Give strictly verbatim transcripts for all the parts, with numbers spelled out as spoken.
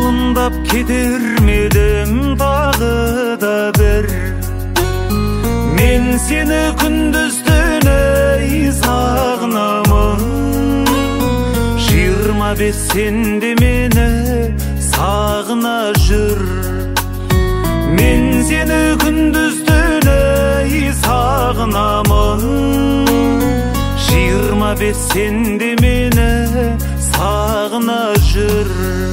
жалындап кетер медің тағы да бір. Мен сені күндіз түні сағынамын. Жиырма бес сенде мені сағына жүр. Мен сені күндіз түні сағынамын. Жиырма бес сенде мені сағына жүр.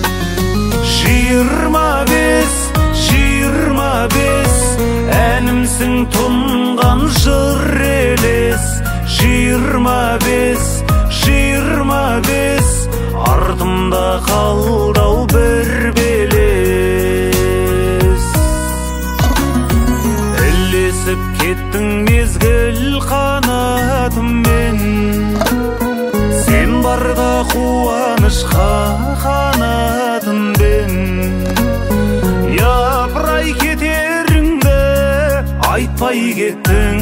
Жиырма бес, жиырма бес, әнімсің тұнған жыр елес. Жиырма бес, жиырма бес, артымда қалдау бір белес. Ілесіп кеттің мезгіл қанатыммен, сен барда қуанышқа қанатыммен. Япырай кетеріңді айтпай кеттің,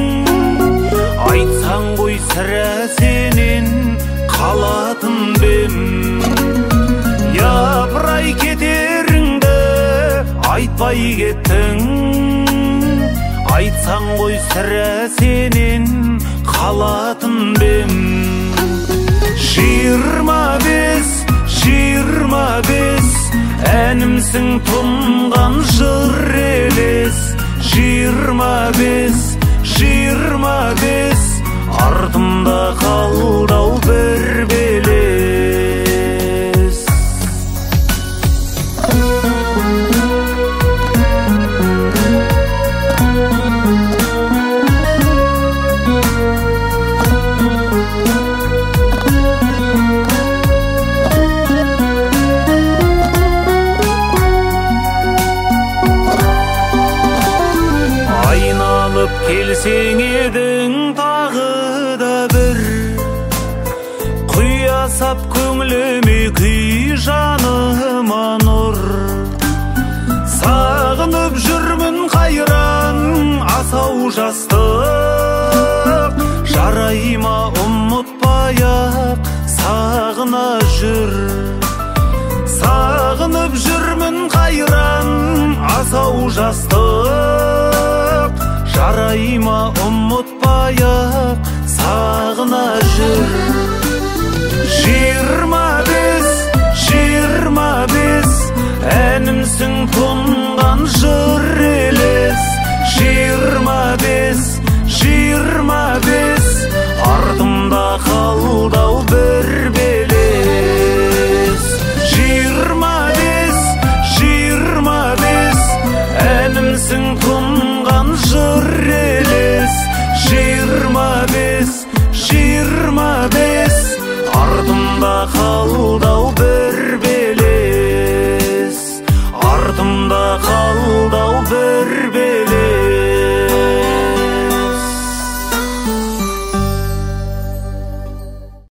айтсаң ғой сірә сенен қалатын бем. Япырай кетеріңді айтпай кеттің, айтсаң ғой сірә сенен қалатын бем. Жиырма бес, жиырма бес, әнімсің тұнған жыр елес. Жиырма бес, жиырма бес, артымда қалдау бір белес. Айналып келсең едің тағы да бір, құя сап көңіліме күй, жаныма нұр. Сағынып жүрмін қайран асау жастық, жарайма ұмытпай-ақ сағына жүр. Сағынып жүрмін қайран асау жастық, жарайма ұмытпай-ақ сағына жүр. Жиырма бес, жиырма бес, әнімсің тұнған жыр елес. Жиырма бес, жиырма бес, артымда қалдау бір белес. Жиырма бес, жиырма бес, әнімсің тұнған жыр елес. Жиырма бес, жиырма бес, артымда қалдау бір белес. Артымда қалдау бір белес.